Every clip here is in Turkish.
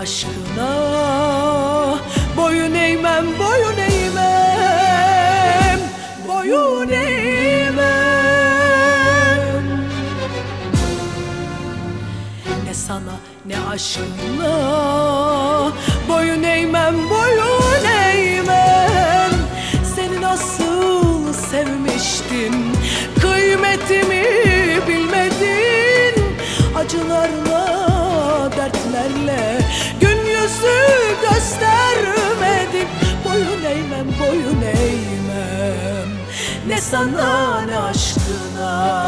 aşkına boyun eğmem, boyun eğmem, boyun eğmem. Ne sana ne aşkına boyun eğmem, boyun eğmem. Seni nasıl sevmiştim, kıymetimi bilmedin. Acılarla, dertlerle gün yüzü göstermedin. Boyun eğmem, boyun eğmem, ne sana ne aşkına.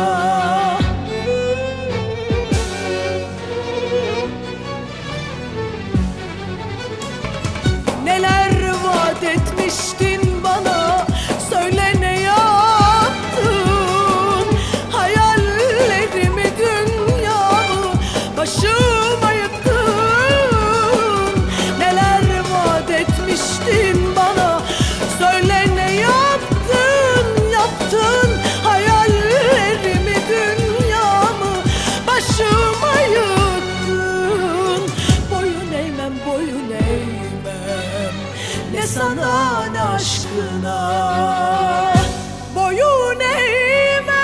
Neler vaat etmiştin bana, söyle ne yaptın? Hayallerimi, dünyamı, başıma yıktın. Neler vaat etmiştin bana, söyle ne yaptın, yaptın? Hayallerimi, dünyamı, başıma yıktın. Boyun eğmem, boyun eğmem, ne sana ne aşkına. Boyun eğmem.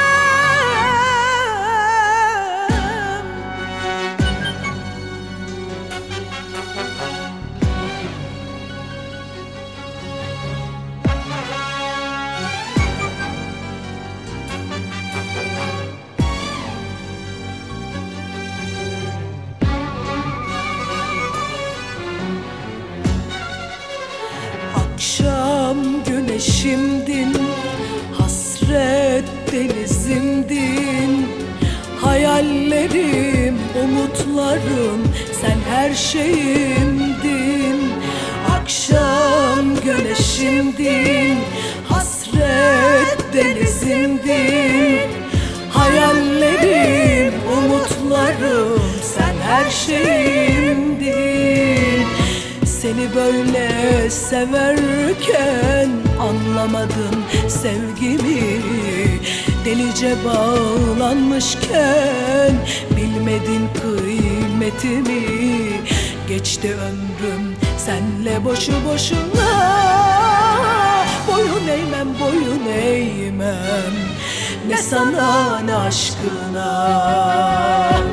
Akşam güneşimdin, hasret denizimdin. Hayallerim, umutlarım, sen her şeyimdin. Akşam güneşimdin, hasret denizimdin. Hayallerim, umutlarım, sen her şeyimdin. Seni böyle severken anlamadın sevgimi. Delice bağlanmışken bilmedin kıymetimi. Geçti ömrüm senle boşu boşuna. Boyun eğmem, boyun eğmem, ne sana ne aşkına.